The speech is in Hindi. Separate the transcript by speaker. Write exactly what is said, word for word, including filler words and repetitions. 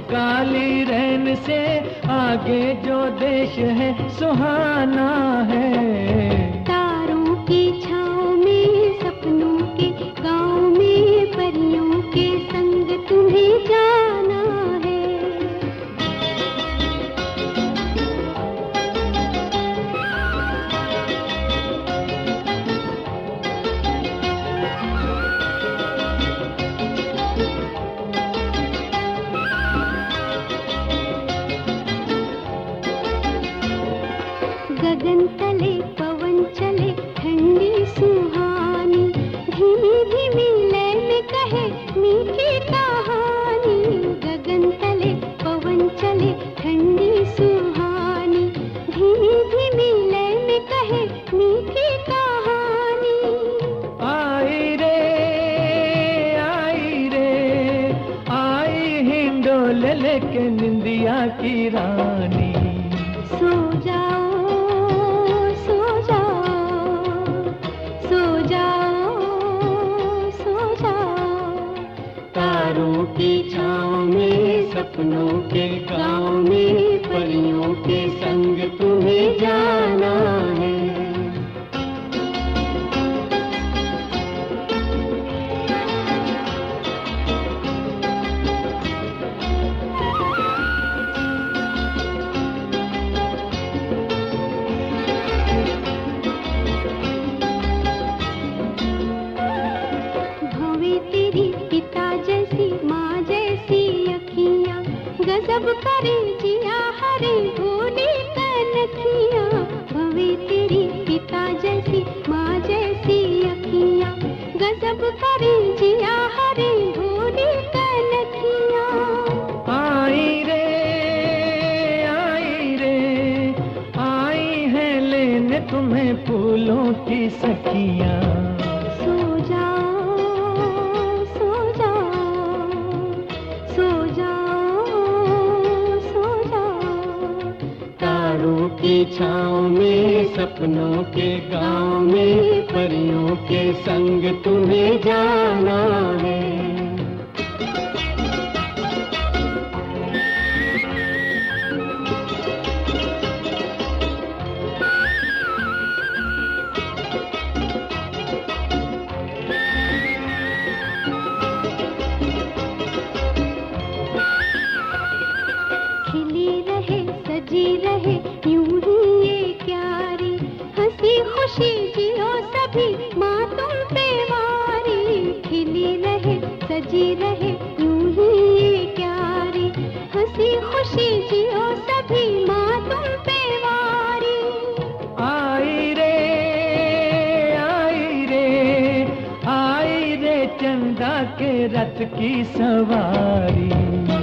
Speaker 1: काली रैन से आगे जो देश है सुहाना है।
Speaker 2: तारों की छाँव में सपनों के गाँव में परियों के संग तुम्हें जाना है। गगन तले पवन चले ठंडी सुहानी, धीमी धीमी लय में कहे मीठी कहानी। गगन तले पवन चले ठंडी सुहानी, धीमी धीमी लय में कहे मीठी कहानी।
Speaker 1: आई रे आई रे आई हिंडोल लेके निंदिया की रानी।
Speaker 2: सो जाओ
Speaker 1: तारों की छाँव में सपनों के गाँव में परियों के संग तुम्हें जाना है।
Speaker 2: भवे तेरी पिता जैसी माँ जैसी अखियाँ, गजब करे जिया हरे भोली कनखियाँ। भवे तेरी पिता जैसी माँ जैसी अखियाँ, गजब करे जिया हरे भोली कनखियाँ।
Speaker 1: आई रे आई रे आई है लेने तुम्हें फूलों की सखियाँ।
Speaker 2: सो जाओ सो जाओ सो जाओ सो जाओ।
Speaker 1: तारों की छाँव में सपनों के गाँव में परियों के संग तुम्हें जाना है।
Speaker 2: खिली रहे सजी रहे यूं ही ये क्यारी, हंसी खुशी जियो सभी माँ तुम पे वारी। खिली रहे सजी रहे यूं ही ये क्यारी, हंसी खुशी जियो सभी माँ तुम पे वारी।
Speaker 1: आई रे आई रे आई रे चंदा के रथ की सवारी।